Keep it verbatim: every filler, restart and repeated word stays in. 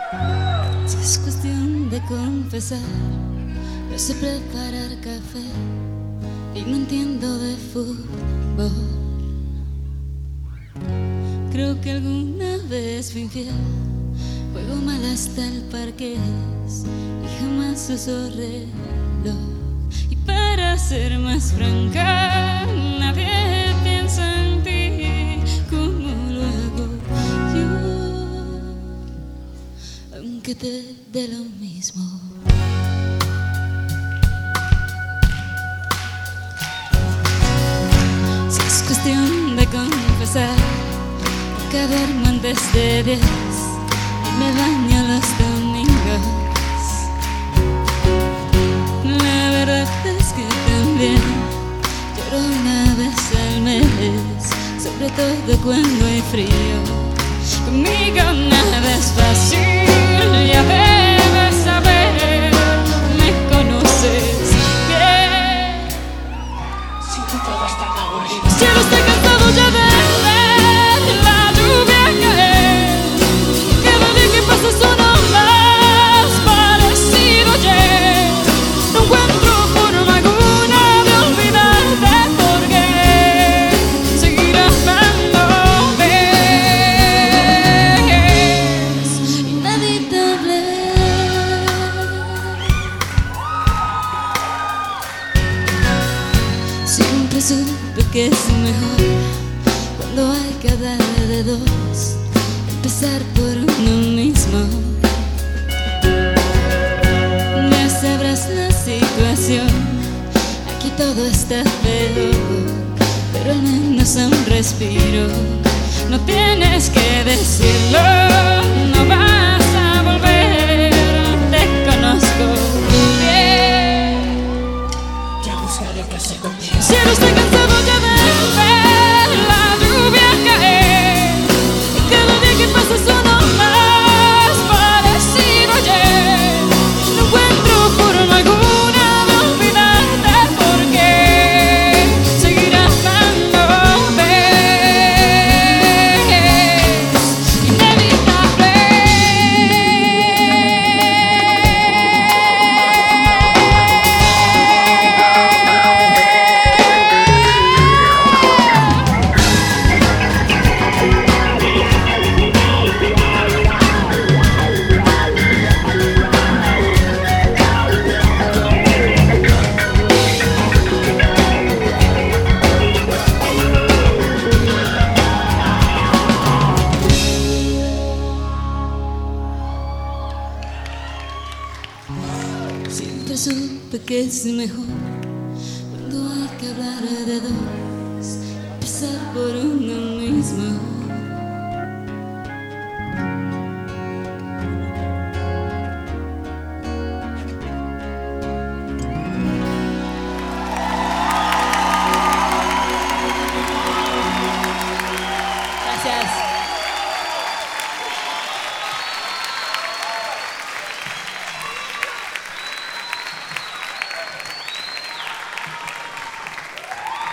Si es cuestión de confesar, yo sé preparar café y no entiendo de fútbol. Creo que alguna vez fui infiel, juego mal hasta el parqués y jamás uso reloj. Y para ser más franca, nadie piensa en ti como lo hago yo, aunque te dé lo mismo. Si es cuestión de confesar, que duermo antes de diez y me baño los domingos. La verdad es que también lloro una vez al mes, sobre todo cuando hay frío. Conmigo nada es fácil, ya debes saber, me conoces bien. Sin ti todo está aburrido. Si no estoy cansado ya de sono más parecido ayer. No encuentro forma alguna de olvidarte porque seguir amándote es inevitable. Siempre supe que es mejor cuando hay que hablar de dos, empezar por uno mismo. Ya sabrás la situación, aquí todo está feo, pero al menos un respiro. No tienes que decirlo, no vas a volver, te conozco bien. Ya buscaré qué hacer contigo. Si no estoy cansado ya de ver la lluvia caer, y cada día que pasa sono más parecido ayer. No encuentro forma alguna de olvidarte porque seguir amándote es inevitable. Siempre supe que es mejor cuando hay que hablar de dos,